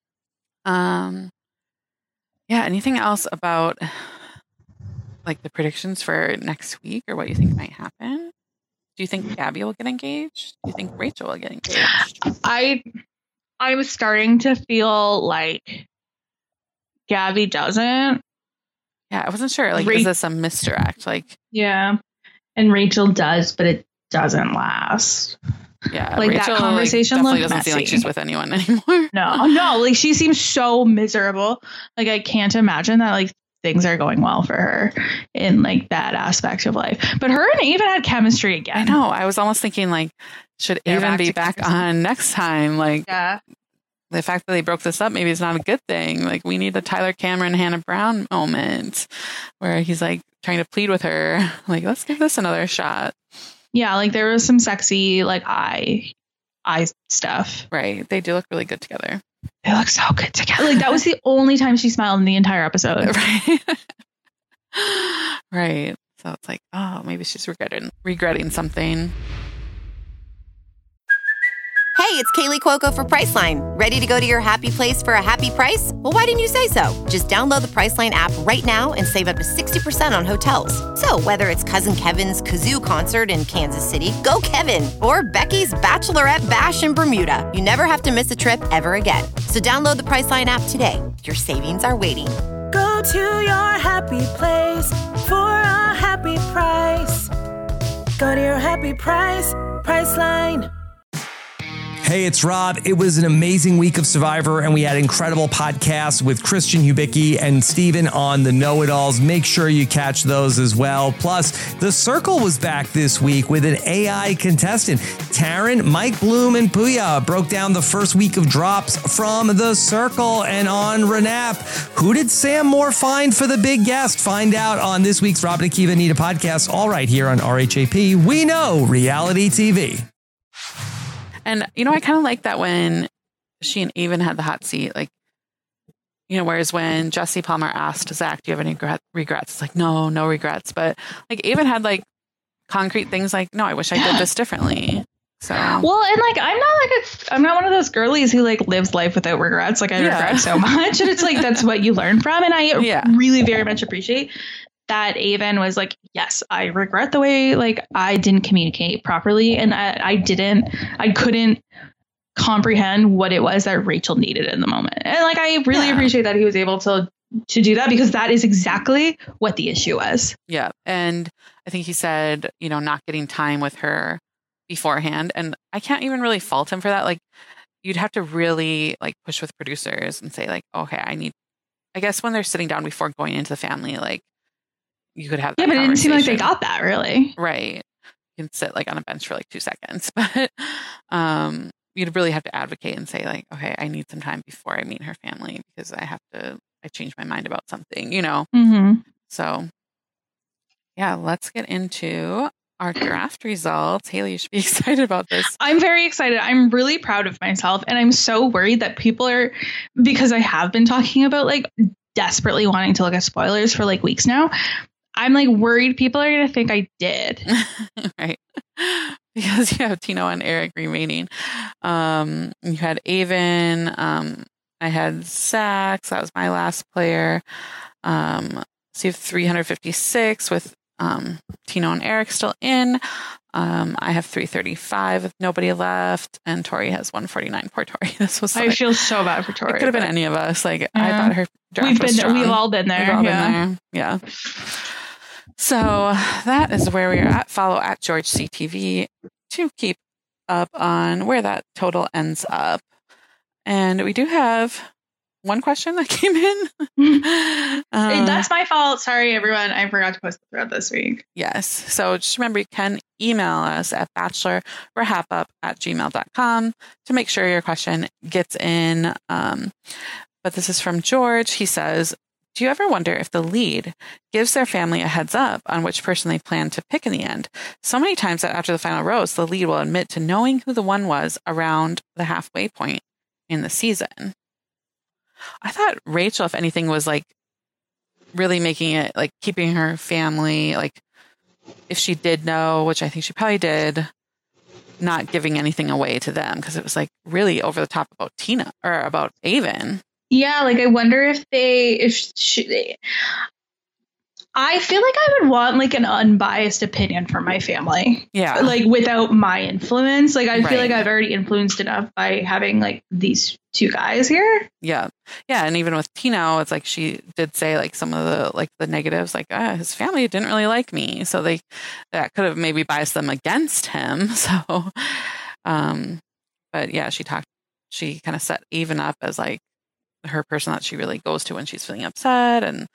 Anything else about like the predictions for next week or what you think might happen? Do you think Gabby will get engaged? Do you think Rachel will get engaged? I was starting to feel like Gabby doesn't. Yeah, I wasn't sure. Like, is this a misdirect? Like, yeah, and Rachel does, but it doesn't last. Yeah, like Rachel, that conversation definitely looked doesn't messy. seem like she's with anyone anymore. No, like she seems so miserable. Like I can't imagine that like things are going well for her in like that aspect of life. But her and Aven had chemistry again. I know. I was almost thinking like, should Aven be back on next time? Like, the fact that they broke this up, maybe it's not a good thing. Like, we need the Tyler Cameron, Hannah Brown moment where he's like trying to plead with her. Like, let's give this another shot. Yeah, like there was some sexy like eye stuff. Right. They do look really good together. They look so good together. Like that was the only time she smiled in the entire episode. Right. So it's like, oh, maybe she's regretting something. Hey, it's Kaylee Cuoco for Priceline. Ready to go to your happy place for a happy price? Well, why didn't you say so? Just download the Priceline app right now and save up to 60% on hotels. So whether it's Cousin Kevin's Kazoo Concert in Kansas City, go Kevin, or Becky's Bachelorette Bash in Bermuda, you never have to miss a trip ever again. So download the Priceline app today. Your savings are waiting. Go to your happy place for a happy price. Go to your happy price, Priceline. Hey, it's Rob. It was an amazing week of Survivor, and we had incredible podcasts with Christian Hubicki and Steven on the Know-It-Alls. Make sure you catch those as well. Plus, The Circle was back this week with an AI contestant. Taryn, Mike Bloom, and Puya broke down the first week of drops from The Circle. And on Renap, who did Sam Moore find for the big guest? Find out on this week's Rob and Akiva Anita podcast, all right here on RHAP. We know reality TV. And, I kind of like that when she and Aven had the hot seat, like, whereas when Jesse Palmer asked Zach, do you have any regrets? It's like, no regrets. But like Aven had like concrete things like, no, I wish I did this differently. So, well, and like, I'm not one of those girlies who like lives life without regrets. Like I regret so much. And it's like, that's what you learn from. And I really very much appreciate that Aven was like, yes, I regret the way like I didn't communicate properly. And I couldn't comprehend what it was that Rachel needed in the moment. And like, I really appreciate that he was able to do that, because that is exactly what the issue was. Yeah. And I think he said, not getting time with her beforehand. And I can't even really fault him for that. Like, you'd have to really like push with producers and say like, okay, I guess when they're sitting down before going into the family, like, you could have that but it didn't seem like they got that really. Right. You can sit like on a bench for like 2 seconds, but you'd really have to advocate and say like, okay, I need some time before I meet her family because I changed my mind about something, Mm-hmm. So yeah, let's get into our draft results. Haley, you should be excited about this. I'm very excited. I'm really proud of myself. And I'm so worried that people are, because I have been talking about like desperately wanting to look at spoilers for like weeks now. I'm like worried people are going to think I did. Right. Because you have Tino and Eric remaining. You had Aven. I had Zach. So that was my last player. So you have 356 with Tino and Eric still in. I have 335 with nobody left, and Tori has 149. Poor Tori. This was. I feel so bad for Tori. It could have been any of us. Like I thought her draft was strong. We've all been there. Been there. Yeah. So that is where we are at. Follow at George CTV to keep up on where that total ends up. And we do have one question that came in. That's my fault. Sorry, everyone. I forgot to post the thread this week. Yes. So just remember, you can email us at bachelorrehapup@gmail.com to make sure your question gets in. But this is from George. He says, do you ever wonder if the lead gives their family a heads up on which person they plan to pick in the end? So many times that after the final rose, the lead will admit to knowing who the one was around the halfway point in the season. I thought Rachel, if anything, was like really making it like keeping her family, like if she did know, which I think she probably did, not giving anything away to them, because it was like really over the top about Tina or about Aven. Yeah, like I wonder I feel like I would want like an unbiased opinion from my family. Yeah. Like without my influence. Like I feel like I've already influenced enough by having like these two guys here. Yeah. Yeah. And even with Tino, it's like she did say like some of the negatives, like his family didn't really like me. So that could have maybe biased them against him. So, but yeah, she kind of set Aven up as like her person that she really goes to when she's feeling upset. And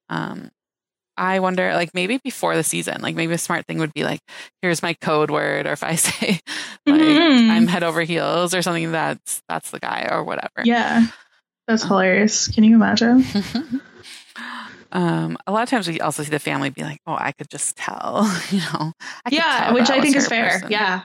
I wonder, like maybe before the season, like maybe a smart thing would be like, here's my code word, or if I say like I'm head over heels or something, that's the guy or whatever. Yeah, that's hilarious. Can you imagine? A lot of times we also see the family be like, oh, I could just tell, which I think is fair. Person. Yeah.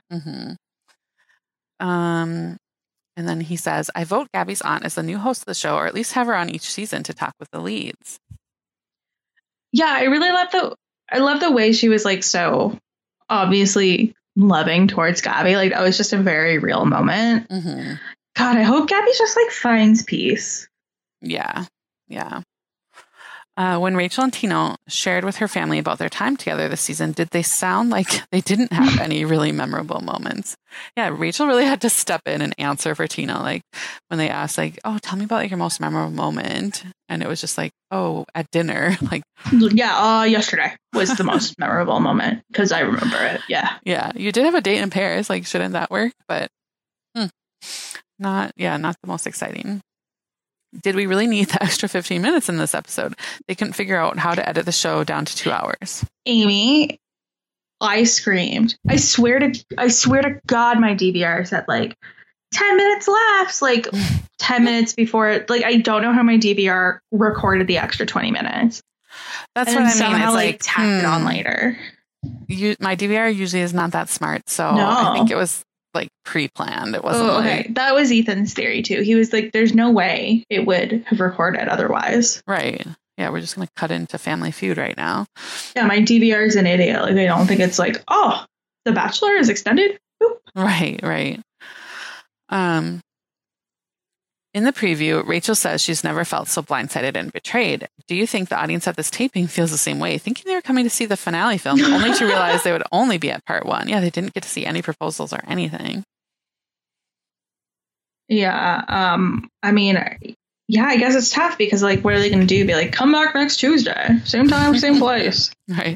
Mm-hmm. And then he says, I vote Gabby's aunt as the new host of the show, or at least have her on each season to talk with the leads. Yeah, I really love the way she was like so obviously loving towards Gabby. Like, that was just a very real moment. Mm-hmm. God, I hope Gabby just like finds peace. Yeah. Yeah. When Rachel and Tino shared with her family about their time together this season, did they sound like they didn't have any really memorable moments? Yeah, Rachel really had to step in and answer for Tino. Like when they asked, like, "Oh, tell me about like your most memorable moment," and it was just like, "Oh, at dinner." Like, yeah, yesterday was the most memorable moment because I remember it. Yeah, yeah, you did have a date in Paris. Like, shouldn't that work? But not the most exciting. Did we really need the extra 15 minutes in this episode? They couldn't figure out how to edit the show down to 2 hours. Amy, I screamed. I swear to God, my DVR said like 10 minutes left, like 10 minutes before. Like, I don't know how my DVR recorded the extra 20 minutes. That's and what I mean. Somehow, it's like tacked it on later. My DVR usually is not that smart, so No. I think it was like pre-planned. It wasn't okay. That was Ethan's theory too. He was like, there's no way it would have recorded otherwise. Right. Yeah, we're just going to cut into Family Feud right now. Yeah, my DVR is an idiot. Like, I don't think it's like, oh, The Bachelor is extended. Oop. Right. In the preview, Rachel says she's never felt so blindsided and betrayed. Do you think the audience at this taping feels the same way, thinking they were coming to see the finale film, only to realize they would only be at part 1? Yeah, they didn't get to see any proposals or anything. Yeah. I mean, yeah, I guess it's tough because, like, what are they going to do? Be like, come back next Tuesday, same time, same place. Right.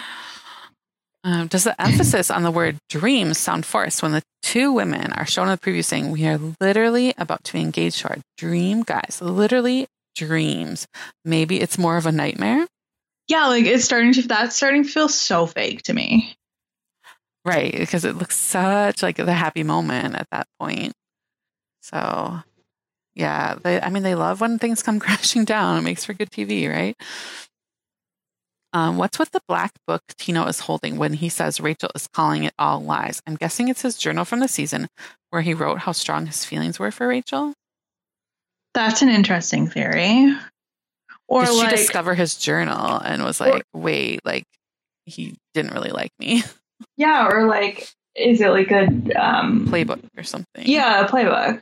Does the emphasis on the word dreams sound forced when the two women are shown in the preview saying, we are literally about to be engaged to our dream guys? Literally dreams. Maybe it's more of a nightmare? Yeah, like that's starting to feel so fake to me. Right, because it looks such like the happy moment at that point. So, yeah, they love when things come crashing down. It makes for good TV, right? What's with the black book Tino is holding when he says Rachel is calling it all lies? I'm guessing it's his journal from the season where he wrote how strong his feelings were for Rachel. That's an interesting theory. Or did like, she discover his journal and was like, wait, like he didn't really like me? Yeah, or like, is it like a playbook or something? Yeah, a playbook.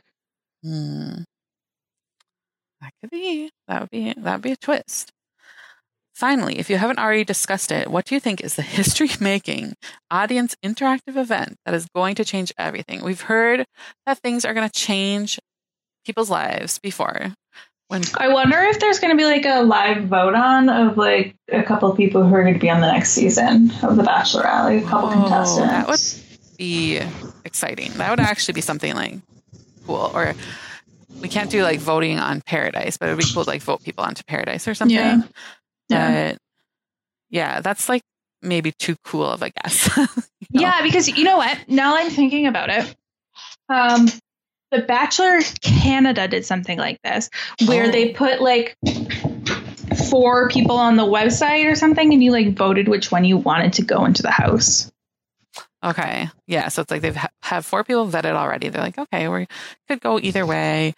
That could be. That would be a twist. Finally, if you haven't already discussed it, what do you think is the history-making audience interactive event that is going to change everything? We've heard that things are going to change people's lives before. I wonder if there's going to be like a live vote on of like a couple of people who are going to be on the next season of The Bachelorette, like a couple contestants. That would be exciting. That would actually be something like cool. Or we can't do like voting on Paradise, but it would be cool to like vote people onto Paradise or something. Yeah. But yeah, that's like maybe too cool of a guess. Yeah, because you know what? Now I'm thinking about it. The Bachelor Canada did something like this where they put like 4 people on the website or something and you like voted which one you wanted to go into the house. Okay. Yeah. So it's like they've have 4 people vetted already. They're like, okay, we could go either way.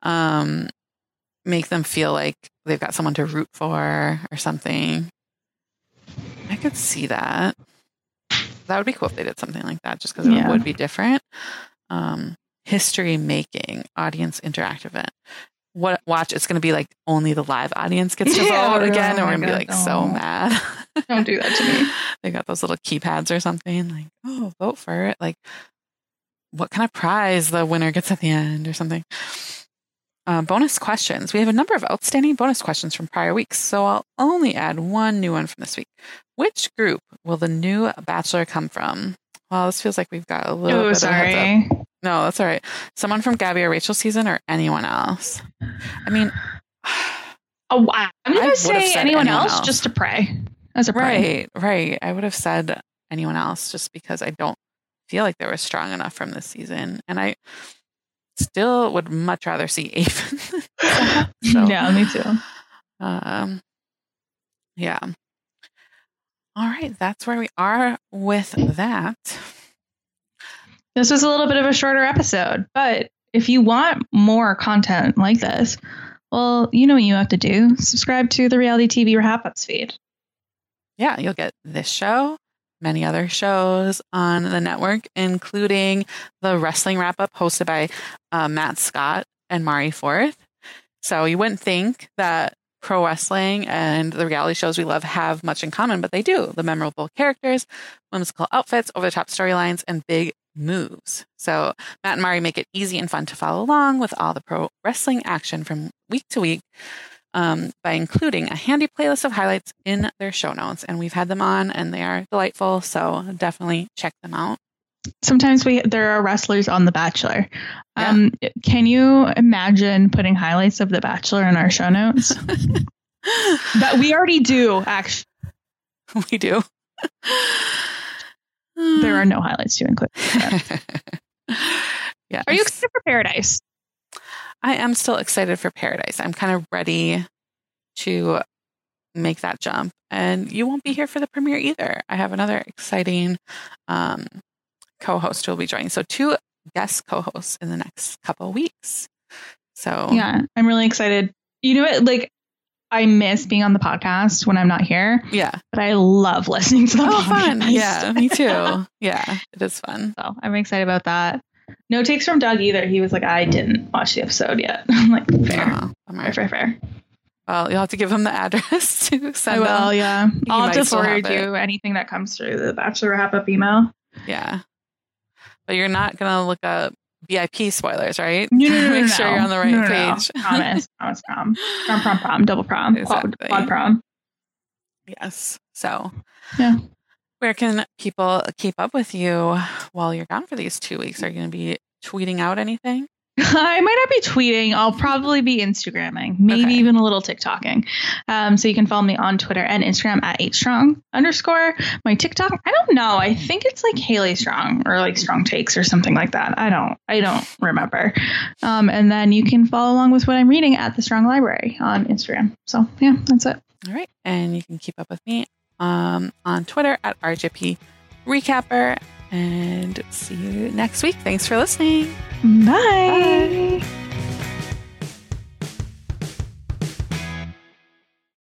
Make them feel like they've got someone to root for or something. I could see that. That would be cool if they did something like that, just because it would be different. History making audience interactive event. Watch, it's going to be like only the live audience gets to vote again, and we're going to be like so mad. Don't do that to me. They got those little keypads or something like, oh, vote for it. Like, what kind of prize the winner gets at the end or something. Bonus questions. We have a number of outstanding bonus questions from prior weeks, so I'll only add one new one from this week. Which group will the new Bachelor come from? Well, this feels like we've got a little bit of a heads up. No, that's all right. Someone from Gabby or Rachel's season or anyone else? I mean, I'm going to say anyone else just to pray. As a pray. Right. I would have said anyone else just because I don't feel like they were strong enough from this season. And I still would much rather see Aven. So, yeah, me too. Yeah. All right. That's where we are with that. This was a little bit of a shorter episode, but if you want more content like this, well, you know what you have to do. Subscribe to the Reality TV Wrap-Ups feed. Yeah, you'll get this show, many other shows on the network, including the Wrestling Wrap-Up hosted by Matt Scott and Mari Forth. So you wouldn't think that pro wrestling and the reality shows we love have much in common, but they do. The memorable characters, whimsical outfits, over-the-top storylines, and big moves. So Matt and Mari make it easy and fun to follow along with all the pro wrestling action from week to week by including a handy playlist of highlights in their show notes. And we've had them on and they are delightful. So definitely check them out. Sometimes there are wrestlers on The Bachelor. Yeah. Can you imagine putting highlights of The Bachelor in our show notes? That we already do, actually. We do. There are no highlights to include. Yeah. Are you excited for Paradise? I am still excited for Paradise. I'm kind of ready to make that jump. And you won't be here for the premiere either. I have another exciting co-host who will be joining. So 2 guest co-hosts in the next couple of weeks. So yeah, I'm really excited. You know what? Like, I miss being on the podcast when I'm not here. Yeah. But I love listening to the podcast. Fun. Yeah, me too. Yeah, it is fun. So I'm excited about that. No takes from Doug either. He was like, I didn't watch the episode yet. I'm like, fair. Well, you'll have to give him the address to send. I will, yeah. I'll have to forward you anything that comes through the Bachelor Wrap-Up email. Yeah. But you're not going to look up VIP spoilers, right? No, Make sure you're on the right page. Promise. Prom. Double prom. Exactly. Quad prom. Yes. So, yeah. Where can people keep up with you while you're gone for these 2 weeks? Are you going to be tweeting out anything? I might not be tweeting. I'll probably be Instagramming, maybe even a little TikToking. So you can follow me on Twitter and Instagram at 8strong_. My TikTok, I don't know. I think it's like Haley Strong or like Strong Takes or something like that. I don't remember. And then you can follow along with what I'm reading at the Strong Library on Instagram. So yeah, that's it. All right. And you can keep up with me on Twitter at RJP Recapper. And see you next week. Thanks for listening. Bye.